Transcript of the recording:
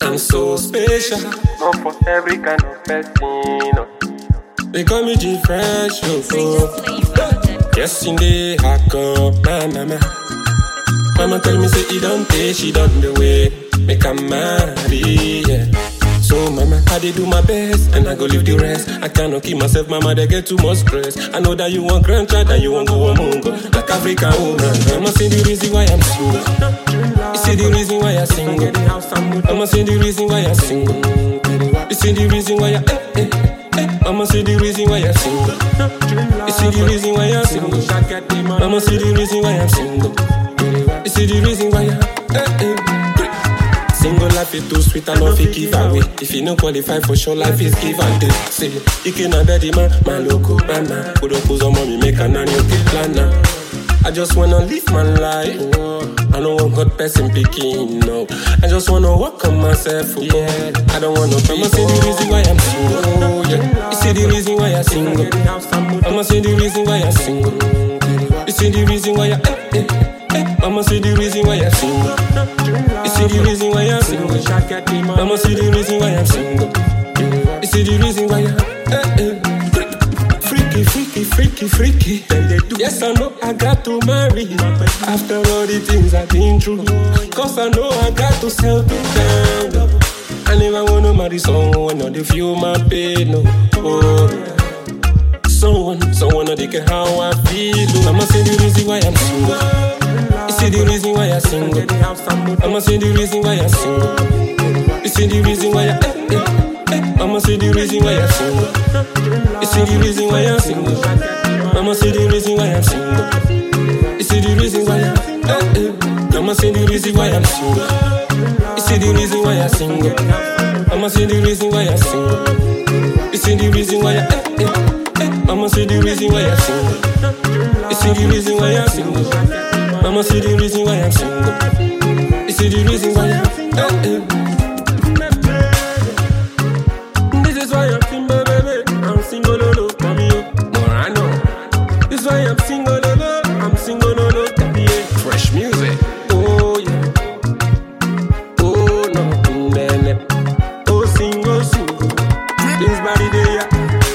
and so special. Not for every kind of person. They call me G Fresh, yes, in the hacker, mama. Mama tell me say he don't pay, she done the way. Make a marry, yeah. So mama, I did do my best, and I go leave the rest. I cannot keep myself, mama, they get too much stress. I know that you want grandchild, and you want go among like African woman. Mama say the reason why I'm single. You see the reason why I'm single. Mama say the reason why I'm single. You see the reason why Mama see the reason why I'm single. You see the reason why I'm single. Mama see the reason why I'm single. You see the reason why I'm single life is too sweet, I love it give away. If you don't qualify for sure, life is give and take. Say, you cannot bet man, my local banana. Put up on mommy, make a nanny, okay, planner. I just wanna live my life. I don't want God person picking, no. I just wanna work on myself, yeah. I don't wanna be. I'ma say the reason why I'm single, oh, yeah. You see the reason why I'm single. I'ma say the reason why I'm single. You see the reason why I'ma see the reason why I'm single. You see the reason why I'm single. I'ma see the reason why I'm single. You see the reason why freaky. Yes, I know I got to marry. After all the things I've been through, cause I know I got to settle down. I never wanna marry someone or they feel my pain, no. Oh. Someone that they care how I feel. I'ma see the reason why I'm single. You see the reason why I'm single. I'ma see the reason why I'm single. You see the reason why I'ma see the reason why I'm single. You see the reason why I'm single. I'ma see the reason why I'm single. You see the reason why I'ma see the reason why I'm single. You see the reason why I'm single. I'ma see the reason why I'm single. You see the reason why I'ma see the reason why I'm single. You see the reason why I'm single. I'ma see the reason why I'm single. You see the reason why This is why I'm single, baby. I'm single, no, come here. Morano. This is why I'm single, no, I'm single, no, yeah. Fresh music. Oh, yeah. Oh, no, man. Oh, single. This body there, yeah.